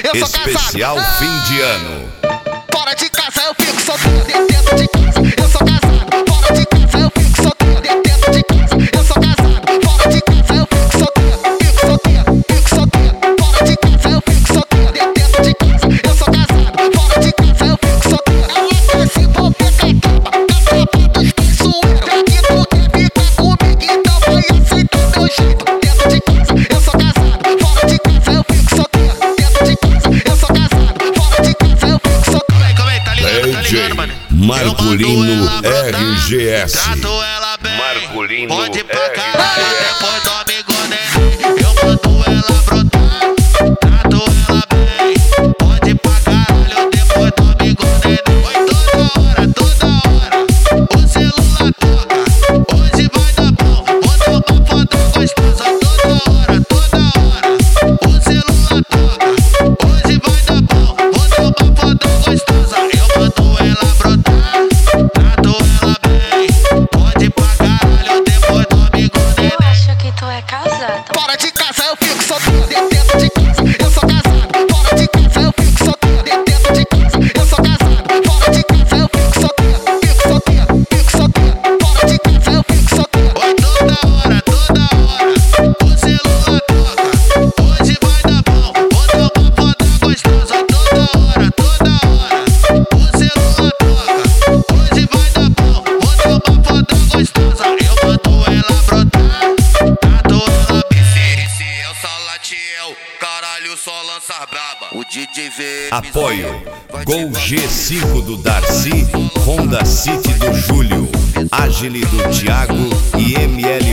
eu sou Especial casado. fim de ano. Fora de casa eu fico solteiro, dentro de casa eu sou casado. Fora de casa eu fico solteiro, dentro de casa eu sou casado. Fora de casa eu fico solteiro, fico solteiro, fico solteiro. Fora de casa eu fico solteiro, dentro de casa eu sou casado. Fora de casa eu fico solteiro. Ela quer se envolver com a tropa dos traiçoeiros. E tu quer ficar comigo, então vai aceitar meu jeito. Dentro de casa eu sou casado. Fora de casa eu fico solteiro, dentro de casa eu sou casado. Fora de casa eu fico solteiro. Calma aí, tá ligado, mano? Marculino RGS. Trato ela bem, Marculino pode ir pra RGS. caralho, depois do amigo dele. Eu mando ela brotar, trato ela bem, pode ir pra caralho, depois do amigo dele. Oi, toda hora, o celular toca, hoje vai dar bom, vou dar uma foto gostosa. Toda hora, o celular toca, hoje vai dar bom, vou dar uma foto gostosa. Eu mando ela brotar, trato ela bem, pode ir pra caralho, depois do amigo dele. Eu acho que tu é casado. Fora de casa eu fico solteiro, dentro de casa eu sou casado. Fora de casa eu fico solteiro, dentro de casa eu sou casado. Fora de casa eu fico solteiro, fico solteiro, fico solteiro. Fora de casa eu fico solteiro. Oi, toda hora, o celular toca, hoje vai dar bom, vou dar uma foto gostosa. Toda hora, o celular toca, hoje vai dar bom, vou dar uma foto gostosa. Eu mando ela brotar, trato ela bem. Se eu só latio, caralho, só lança braba. O DJ vê. Apoio Gol G5 do Darcy, Honda City do Júlio, Agile do Thiago e ML